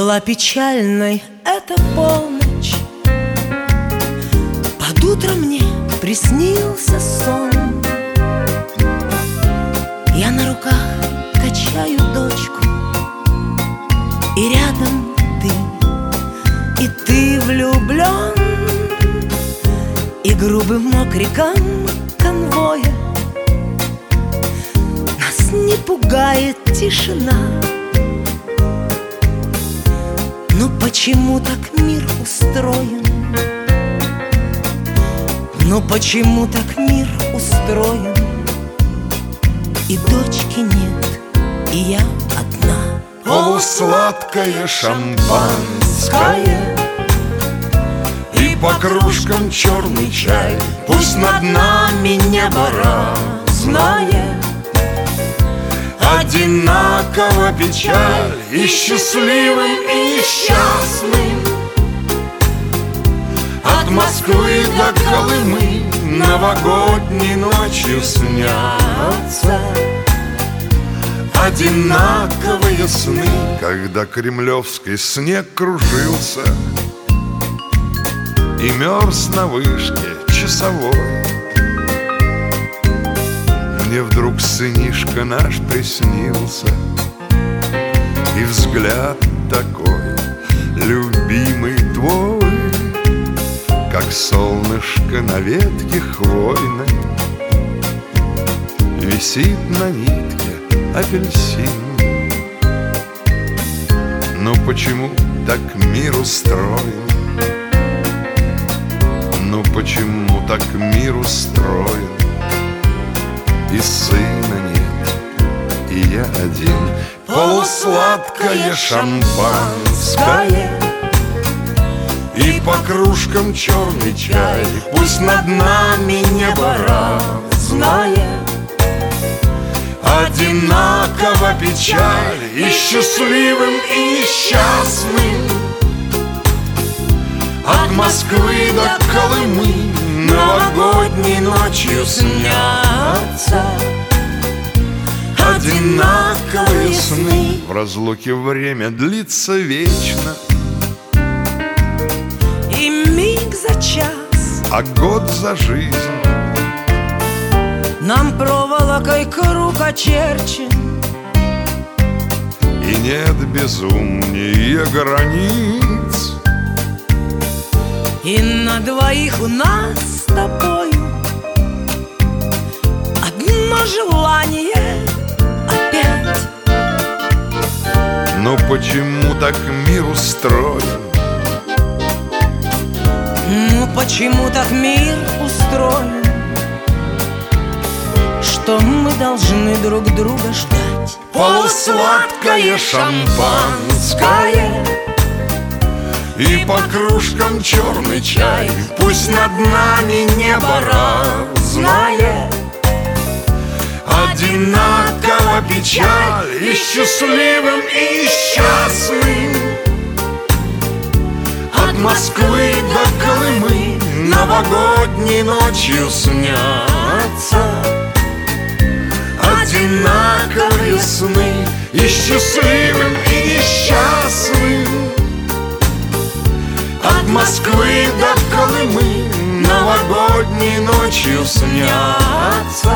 Была печальной эта полночь. Под утро мне приснился сон. Я на руках качаю дочку, и рядом ты, и ты влюблен. И грубым окриком конвоя нас не пугает тишина. Ну почему так мир устроен? Ну почему так мир устроен? И дочки нет, и я одна. Полусладкое шампанское и по кружкам черный чай. Пусть над нами небо разное, одинаково печаль и счастливым, и несчастным. От Москвы до Колымы новогодней ночью снятся одинаковые сны. Когда кремлевский снег кружился и мерз на вышке часовой, мне вдруг сынишка наш приснился, и взгляд такой, любимый твой, как солнышко на ветке хвойной, висит на нитке апельсин. Но почему так мир устроен? Ну почему так мир устроен? И сына нет, и я один. Полусладкое шампанское и по кружкам черный чай. Пусть над нами небо разное, одинаково печаль и счастливым, и несчастным. От Москвы до Колымы новогодней ночью снятся одинаковые сны. В разлуке время длится вечно, и миг за час, а год за жизнь. нам проволокой круг очерчен, и нет безумнее границ. и на двоих у нас с тобою одно желание опять. Но почему так мир устроен? Ну почему так мир устроен, что мы должны друг друга ждать? Полусладкое шампанское и по кружкам черный чай. Пусть над нами небо разное, одинаково печаль и счастливым, и несчастным. От Москвы до Колымы новогодней ночью снятся одинаковые сны. И счастливым, и несчастным. От Москвы до Колымы новогодней ночью снятся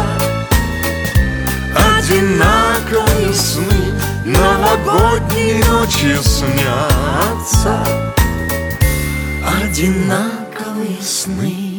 одинаковые сны. Новогодней ночью снятся одинаковые сны.